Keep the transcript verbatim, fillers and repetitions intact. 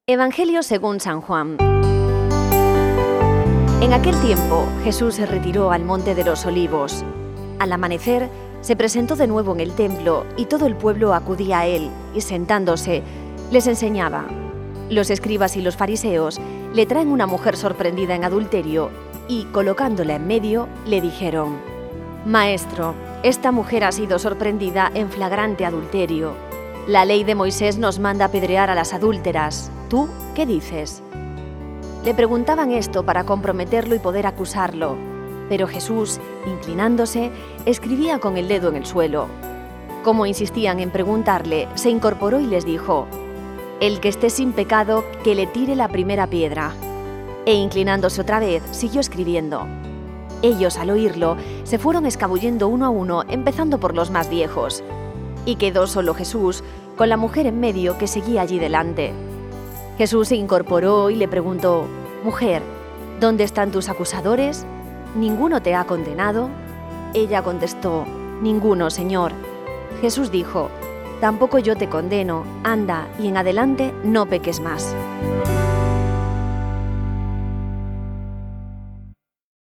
Evangelio según San Juan. En aquel tiempo, Jesús se retiró al monte de los Olivos. Al amanecer, se presentó de nuevo en el templo y todo el pueblo acudía a él y sentándose, les enseñaba. Los escribas y los fariseos le traen una mujer sorprendida en adulterio y, colocándola en medio, le dijeron: «Maestro, esta mujer ha sido sorprendida en flagrante adulterio. La ley de Moisés nos manda apedrear a las adúlteras. ¿Tú qué dices?». Le preguntaban esto para comprometerlo y poder acusarlo, pero Jesús, inclinándose, escribía con el dedo en el suelo. Como insistían en preguntarle, se incorporó y les dijo: «El que esté sin pecado, que le tire la primera piedra». E inclinándose otra vez, siguió escribiendo. Ellos, al oírlo, se fueron escabullendo uno a uno, empezando por los más viejos. Y quedó solo Jesús, con la mujer en medio que seguía allí delante. Jesús se incorporó y le preguntó: «Mujer, ¿dónde están tus acusadores? ¿Ninguno te ha condenado?». Ella contestó: «Ninguno, Señor». Jesús dijo: «Tampoco yo te condeno, anda y en adelante no peques más».